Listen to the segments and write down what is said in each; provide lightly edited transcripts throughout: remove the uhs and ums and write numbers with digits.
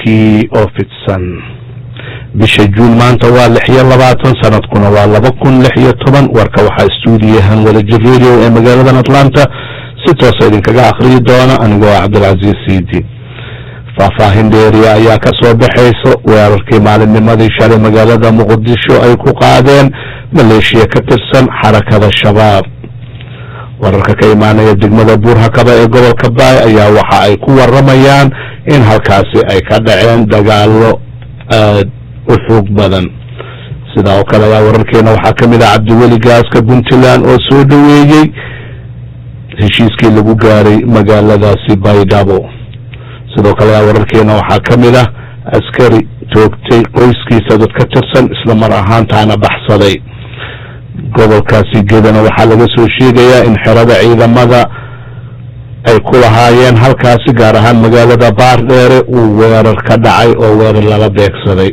warkii oo fidsan bisha Juun maanta waa 26 sanadkuna waa 2016 warka waxa stuudiyahan wada radio ee magaalada Atlanta si toos ah idinkaga akhriyo doona anigoo Cabdulaziz Siidi faahfaahin dheeri ayaa ka soo baxayso weerarkii maalinnimadii shalay magaalada Muqdisho ay ku qaadeen maleeshiya ka tirsan xarakada shabaab wararka ka imaanaya degmada Buurhakaba ee gobolka Baay ayaa waxa ay ku waramayaan in halkaasi ay ka dhaceen dagaalo xoog badan sidoo kale wararkeena waxa kamid ah Cabdiweli Gaaska Puntland oo soo dhaweeyay heshiiskii lagu gaaray magaaladaasi Baydhabo sidoo kale wararkeena waxa kamid ah askari toogtay qoyskiisa dad ka tirsan isla mar ahaantaana baxsaday gobolkaasi Geedana waxa laga soo sheegayaa in xerada ciidamada ay ku lahaayeen halkaasi gaar ahaan magaalada Baardheere uu weerar ka dhacay oo weerar lala beegsaday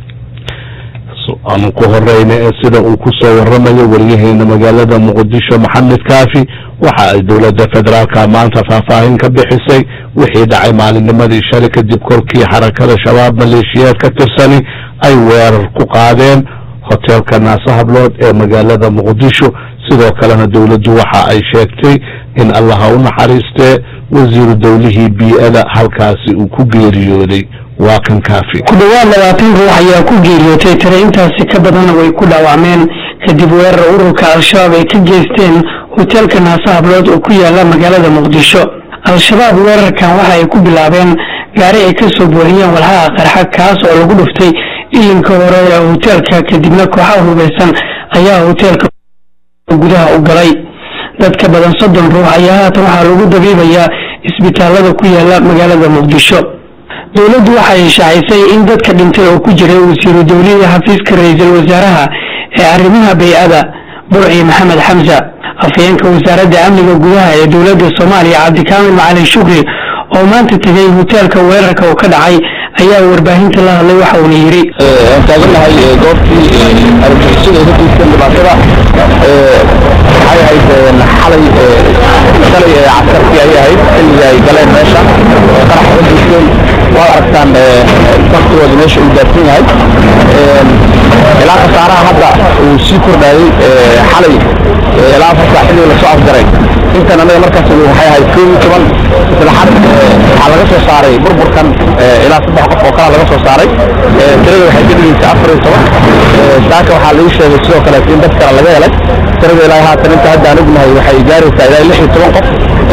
aan ku horeeyay sida uu ku soo waramayo wariyaheena magaalada Muqdisho Maxamed Kaafi waxa ay dawladda federaalka maanta faahfaahin ka bixisay wixii dhacay maalinnimadii shalay kadib korkii xarakada shabaab maleeshiyaad ka tirsan ay weerar ku qaadeen hotelka Naasahablood ee magaalada Muqdisho sidoo kalena dawladdu waxa ay sheegtay in Allah u naxariistay wasiir dawlihii bi'ada halkaasi uu ku geeriyooday waa kan Kaafi ku dhawaad 20 ruux ayaa ku geeriyootay tire intaasi ka badan way ku dhaawacmeen kadib weerar ururka al-shabaab ay ka geysteen hotelka Naasahablood oo ku yaala magaalada Muqdisho al-shabaab weerarkan waxa ay ku bilaabeen gaari ay ka soo booriyeen walxaha qarxa kaas oo lagu dhuftay ilinka hore ee hotelka kadibna kooxaha hubeysan ayaa hotelka gudaha u galay dad ka badan 30 ruux ayaa waxa lagu dabiibayaa isbitaalada ku yaala magaalada Muqdisho dawladdu waxa ay shaacisay in dadka dhintay oo ku jiray wasiir dawladda xafiiska ra'iisul wasaaraha ee arrimaha bay'ada Burci Maxamed Xamza afayeenka wasaaradda amniga gudaha ee dawladda Soomaaliya Cabdikaamil Macalin Shukri oo maanta tagay hotelka weerarka oo ka dhacay ayaa warbaahinta la hadlay waxa uu yiri taaganahay goobtii argagixisada ku jirtay dhibaatada ay ahayd xalay casarkii ay ahayd xilliga ay galeen meesha qarax ka dhigeen waa aragtaan waqtigooda meesha uu gaarsan yahay ilaa khasaaraha hadda uu sii kordhayay xalay ilaa farka xilliga la soo afjaray intan anaga markaas waxay ahayd 12 isla xad waxa laga soo saaray burburkan ilaa 3 qof oo kala laga soo saaray tirada waxay ka dhigaysaa 14 saaka waxa la sheegay sidoo kale in dad kale laga helay tirada ilaa haatan inta hadda aan ognahay waxay gaaraysaa ilaa 16 qof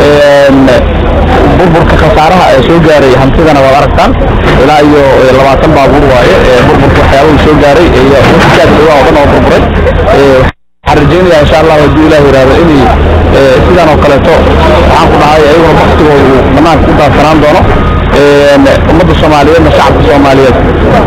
burburka khasaaraha ee soo gaaray hantidana waa aragtaan ilaa iyo 20 baabuur waaye burburka waxyaabo soo gaaray iyo wixii waa oo dhan oo burburay arjeenaya insha Allah hadii Ilaahay raado inay sidaan oo kale to waxaan ku dhahay ayagoo waqtigoodu dhammaan ku daafsanaan doono ummadda Soomaaliyeed iyo shacabka Soomaaliyeed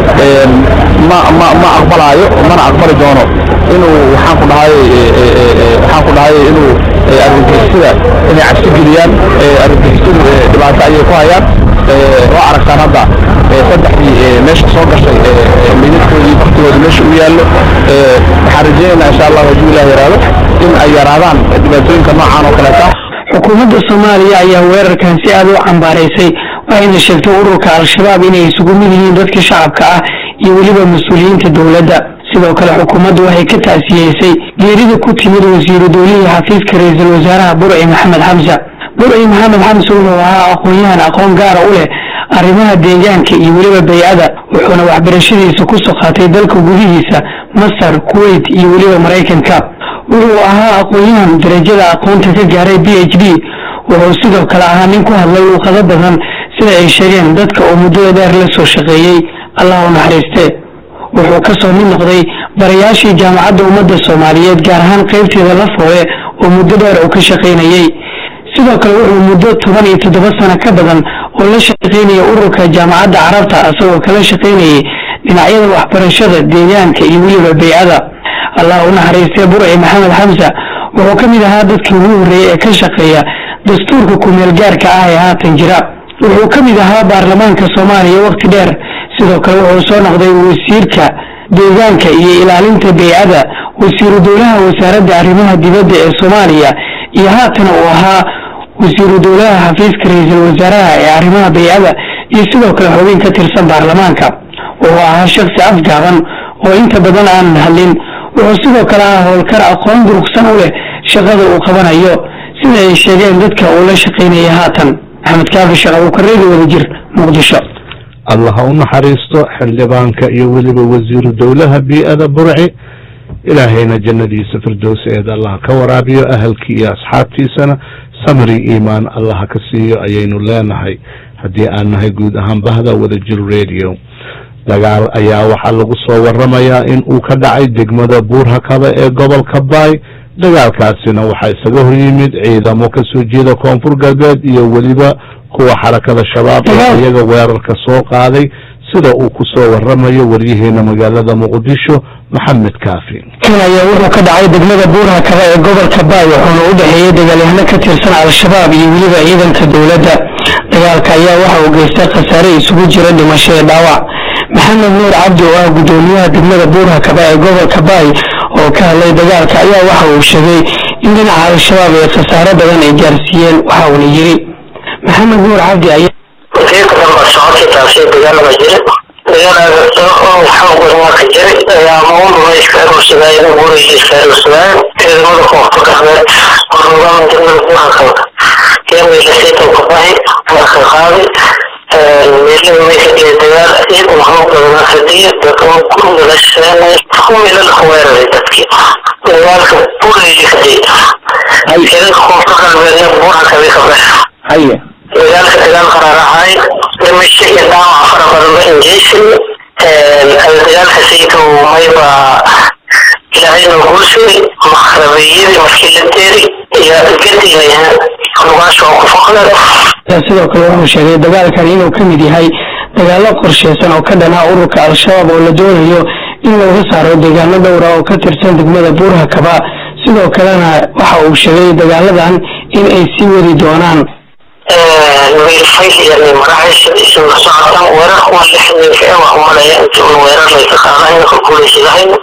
ma aqbalayo mana aqbali doono inuu waxaan ku dhahay inuu argagixisada inay cabsi geliyaan argagixisada dhibaato ay ku hayaan waa aragtaan hadda saddexdii meesha soo gashay midkoodii waqtigooda meesha u yaallo waxaan rajaynaynaa insha Allah hadii Ilaahay raado in ay yaraadaan dhibaatooyinka noocan oo kale ah xukuumadda Soomaaliya ayaa weerarkan si aad u cambaaraysay waxayna sheegtay ururka al-shabaab inay isugu mid yihiin dadka shacabka ah iyo waliba mas'uuliyiinta dawladda sidoo kale xukuumaddu waxay ka taasiyeysay geerida ku timid wasiir dawladda xafiiska ra'iisul wasaaraha Burci Maxamed Xamza Burci Maxamed Xamza oo ahaa aqoonyahan aqoon gaar ah u leh arrimaha deegaanka iyo waliba bay'ada wuxuuna waxbarashadiisa ku soo qaatay dalka gudihiisa Masar Kuwait iyo waliba Mareykanka wuxuu ahaa aqoonyahan darajada aqoonta ka gaaray PhD wuxuu sidoo kale ahaa nin ku hadlay luqado badan sida ay sheegeen dadka oo muddo dheer la soo shaqeeyay Allah u naxariistay wuxuu ka soo mid noqday barayaashii jaamacadda ummadda Soomaaliyeed gaar ahaan qaybteeda la foole oo muddo dheer uu ka shaqeynayay sidoo kale wuxuu muddo 17 sano ka badan oo la shaqeynayay ururka jaamacadda Carabta asagoo kala shaqeynayay dhinacyada waxbarashada deegaanka iyo waliba bay'ada Allah u naxariistay Burci Maxamed Xamza wuxuu ka mid ahaa dadkii ugu horeeyay ee ka shaqeeya dastuurka ku meel gaarka ah ee haatan jira wuxuu ka mid ahaa baarlamaanka Soomaaliya waqti dheer sidoo kale wuxuu soo noqday wasiirka deegaanka iyo ilaalinta bay'ada wasiir dawlaha wasaaradda arrimaha dibadda ee Soomaaliya iyo haatan uu ahaa وزير الدولة حفيظ كرئيس الوزراء arrimaha bay'ada iyo sidoo kale xubin ka tirsan baarlamaanka wuxuu ahaa shaksi afgaaban oo inta badan aan hadlin wuxuu sidoo kale ahaa howlkar aqoon durugsan u leh shaqada uu qabanayo sida ay sheegeen dadka uu la shaqaynaya haatan maxamed kaafi sheekh abuukareedi wadajir muqdisho allah ha u naxariisto xildhibaanka iyo weliba wasiiru dowlaha bii'ada burci ilaahayna jannadiisa firdowseeda allah ka waraabiyo ahalkii iyo asxaabtiisana samri iimaan allah ka siiyo ayaynu leenahay haddii aan nahay guud ahaan bahda wadajir radio dagaal ayaa waxaa lagu soo waramayaa in uu ka dhacay degmada buurhakaba ee gobolka baay dagaalkaasina waxaa isaga hor yimid ciidamo kasoo jeeda koonfur galbeed iyo weliba kuwa xarakada shabaab ee iyaga weerarka soo qaaday sida uu ku soo waramayo waryaheena magaalada muqdisho maxamed kaafi kan ayaa wuxuu ka dhacay degmada buurhakaba ee gobolka baay wuxuuna u dhexeeyey dagaalyahano ka tirsan al-shabaab iyo weliba ciidanka dowladda dagaalka ayaa waxa uu geystay khasaare isugu jira dhimasho iyo dhaawac maxamed nuur cabdi oo ah gudoomiyaha degmada buurhakaba ee gobolka baay oo ka hadlay dagaalka ayaa waxa uu sheegay in dhinaca al-shabaab ay khasaare badan ay gaarsiiyeen waxa uuna yiri maxamed nuur cabdi ayaa dagaalka dagaal qararahay dhimasho iyo dhaawac fara badan ba injeysan dagaalka sayidka mayba ilaahay noo guulsay maqrabiyadii markii la deeri iyo gadigayahan rugaasha oo ku foqled sidoo kale wuxuu sheegay dagaalkan inuu ka mid yahay dagaalo qorsheysan oo ka dhanaa ururka al-shabaab oo la doonayo in looga saaro deegaano dhowra oo ka tirsan degmada buurhakaba sidoo kalena waxa uu sheegay dagaaladan in ay sii wadi doonaan ويفيل يعني مراحش اسم صعبا ورقم اللحن في وهم لا يأتي ويرى ليس قاضين كل شيء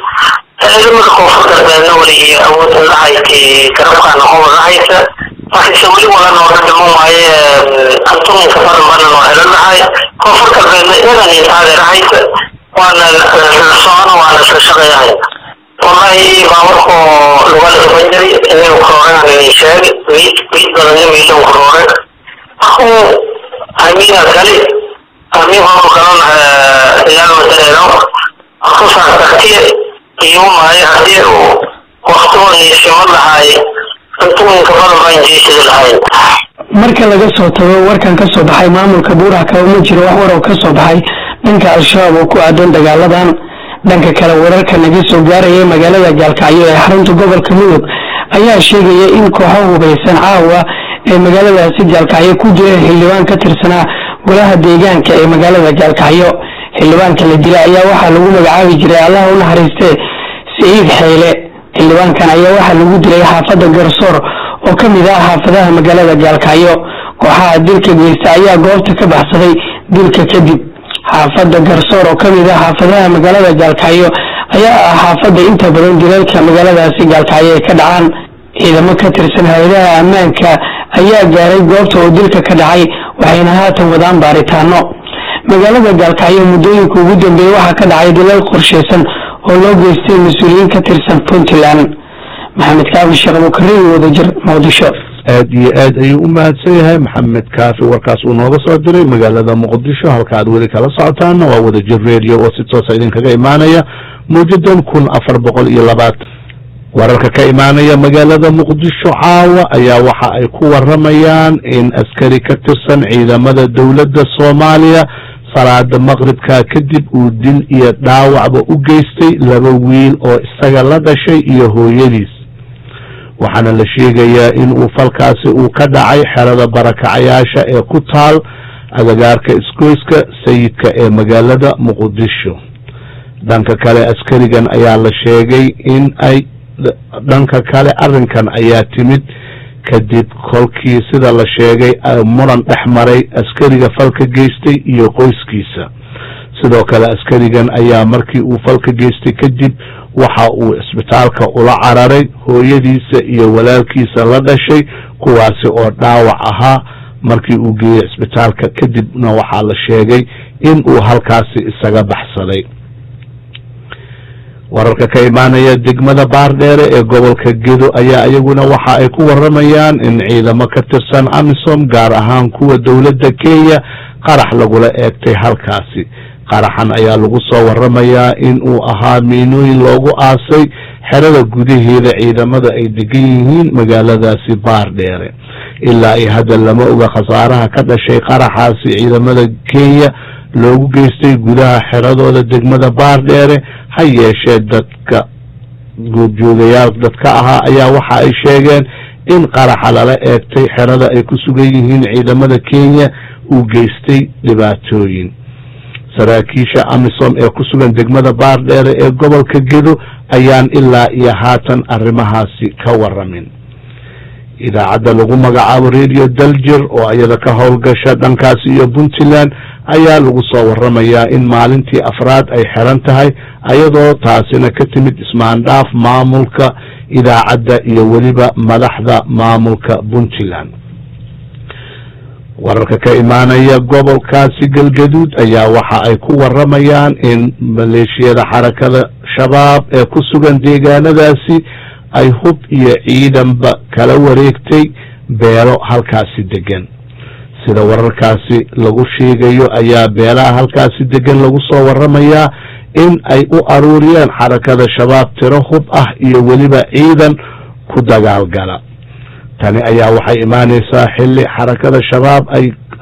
لما تكون فكرة بأنه أول الرعاية كرفع نحو الرعاية راح يسوي ولا نورد مو معي أنتم كفر بنا وعلى الرعاية كون فكرة بأنه يعني هذا الرعاية وأنا الصان وأنا الشغيان والله باوركو لغة البنجري إنه كورونا من الشارع بيت بلني ميلو كورونا أخو أمين الغالي أمين هو كمان ريال مثلا خصوصا تختير يوم هاي هدير وقتون يشمل هاي أنتم كفر بين جيش الهاي marka laga soo tago warkan ka soo baxay maamulka buurhakaba ma jiro wax war oo ka soo baxay dhanka al-shabaab oo ku aadan dagaaladan dhanka kale wararka naga soo gaaraya magaalada gaalkacyo ee xarunta gobolka mudug ayaa sheegaya in kooxo hubeysan caawa ee magaaladaasi gaalkacyo ku jira xildhibaan ka tirsanaa golaha deegaanka ee magaalada gaalkacyo xildhibaanka la dilay ayaa waxaa lagu magacaabi jiray allah u naxariistee Saciid Xeyle xildhibaankan ayaa waxaa lagu dilay xaafadda Garsoor oo ka mid ah xaafadaha magaalada gaalkacyo kooxaha dilka geysta ayaa goobta ka baxsaday dilka kadib xaafadda Garsoor oo ka mid ah xaafadaha magaalada gaalkacyo ayaa ah xaafadda inta badan dilalka magaaladaasi gaalkacyo ka dhacaan ciidamo ka tirsan hay'adaha ammaanka ayaa gaaray goobta oo dilka ka dhacay waxayna haatan wadaan baaritaano magaalada gaalkacyo muddooyinka ugu dambeeyay waxaa ka dhacay dilal qorsheysan oo loo geystay mas'uuliyiin ka tirsan Puntland maxamed kaafi sheekh abuukareedi wadajir muqdisho aad iyo aad ayuu u mahadsan yahay maxamed kaafi warkaas uu nooga soo diray magaalada muqdisho halka aad weli kala socotaana waa wadajir radio oo si toos ah idinkaga imaanaya muujadan 1420 wararka ka imaanaya magaalada muqdisho caawa ayaa waxa ay ku waramayaan in askari ka tirsan ciidamada dawladda Soomaaliya salaada maqribka kadib uu dil iyo dhaawacba u geystay laba wiil oo isaga la dhashay iyo hooyadiis waxaana la sheegayaa in uu falkaasi uu ka dhacay xerada barakacayaasha ee ku taal agagaarka isgoyska sayidka ee magaalada muqdisho dhanka kale askarigan ayaa la sheegay in ay dhanka kale arrinkan ayaa timid kadib kolkii sida la sheegay muran dhexmaray askariga falka geystay iyo qoyskiisa sidoo kale askarigan ayaa markii uu falka geystay kadib waxa uu isbitaalka ula cararay hooyadiisa iyo walaalkiisa la dhashay kuwaasi oo dhaawac ahaa markii uu geeyey cisbitaalka kadibna waxaa la sheegay in uu halkaasi isaga baxsaday. wararka ka imaanaya degmada baardheere ee gobolka gedo ayaa iyaguna waxa ay ku waramayaan in ciidamo ka tirsan amisom gaar ahaan kuwa dowladda kenya qarax lagula eegtay halkaasi. qaraxan ayaa lagu soo waramayaa in uu ahaa miinooyin loogu aasay xerada gudaheeda ciidamada ay degan yihiin magaaladaasi baardheere. ilaa iyo hadda lama oga khasaaraha ka dhashay qaraxaasi ciidamada kenya loogu geystay gudaha xeradooda degmada baardheere. ha yeeshee dadka goobjoogayaal dadka ahaa ayaa waxa ay sheegeen in qaraxa lala eegtay xerada ay ku sugan yihiin ciidamada kenya uu geystay dhibaatooyin. saraakiisha amisom ee ku sugan degmada baardheere ee gobolka gedo ayaan ilaa iyo haatan arrimahaasi ka waramin. idaacadda lagu magacaabo radio daljir oo iyada ka howlgasha dhankaasi iyo puntland ayaa lagu soo waramayaa in maalintii afraad ay xiran tahay ayadoo taasina ka timid ismaandhaaf maamulka idaacadda iyo weliba madaxda maamulka puntland. wararka ka imaanaya gobolkaasi galgaduud ayaa waxa ay ku waramayaan in maleeshiyada xarakada shabaab ee ku sugan deegaanadaasi ay hub iyo ciidanba kala wareegtay beelo halkaasi degan. sida wararkaasi lagu sheegayo ayaa beelaha halkaasi degan lagu soo waramayaa in ay u aruuriyeen xarakada shabaab tiro hub ah iyo weliba ciidan ku dagaalgala. tani ayaa waxay imaanaysaa xilli xarakada shabaab ay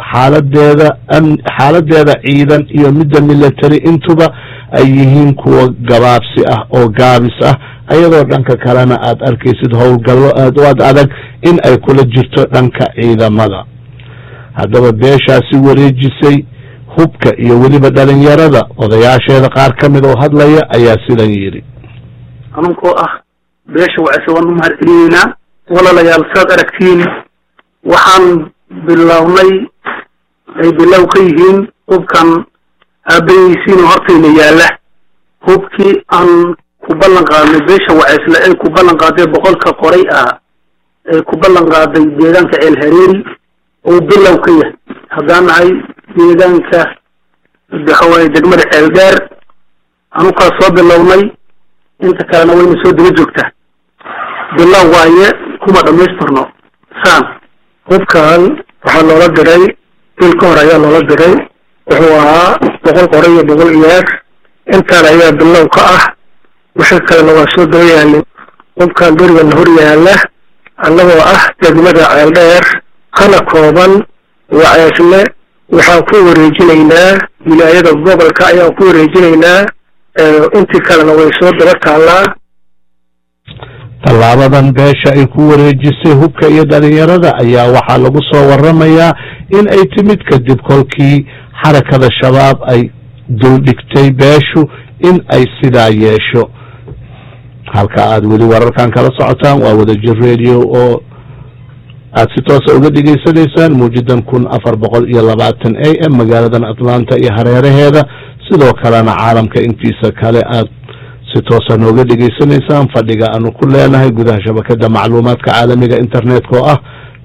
xaaladeeda ciidan iyo midda military intuba ay yihiin kuwa gabaabsi ah oo gaabis ah ayadoo dhanka kalena aad arkaysid howlgallo aad u adag in ay kula jirto dhanka ciidamada. haddaba beeshaasi wareejisay hubka iyo weliba dhalinyarada odayaasheeda qaar ka mid oo hadlaya ayaa sidan yidhi. anunkoo ah beesha wacse waan u mahadcelinaynaa walaalayaal saad aragtiin waxaan bilownay ay bilow ka yihiin hubkan aabayeysiinoo hortayna yaalla hubkii aan ku ballan qaadnay beesha waceysle ay ku ballan qaaday boqolka qoray ah ay ku ballan qaaday deegaanka ceel hareeri oo bilow ka yahay haddaan nahay deegaanka waxawaaye degmada ceel dheer anukaa soo bilownay inta kalena wayna soo daba joogtaa bilow waaye kuma dhamaystirno saan hubkan waxaa loola diray bil ka hor ayaa loola diray wuxuu ahaa 100 qoray iyo 100 iyaar intaan ayaa bilow ka ah wixii kalena waa soo daba yaalay hubkan gurigan hor yaala annagoo ah degmada ceel dheer kana kooban waceysle waxaan ku wareejinaynaa wilaayada gobolka ayaan ku wareejinaynaa intii kalena way soo daba taallaa. tallaabadan beesha ay ku wareejisay hubka iyo dhalinyarada ayaa waxaa lagu soo waramayaa in ay timid kadib kolkii xarakada shabaab ay duldhigtay beeshu in ay sidaa yeesho. halka aad weli wararkan kala socotaan waa wadajir radio oo aad si toosa uga dhegaysanaysaan muujidan 1420 AM magaaladan atlanta iyo hareeraheeda sidoo kalena caalamka intiisa kale aad si toosa nooga dhegaysanaysaan fadhiga aanu ku leenahay gudaha shabakada macluumaadka caalamiga internetka oo ah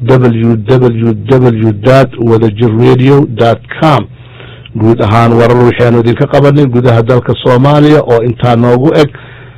www.wadajirradio.com. guud ahaan warar waxaanu idinka qabanay gudaha dalka Soomaaliya oo intaa noogu eg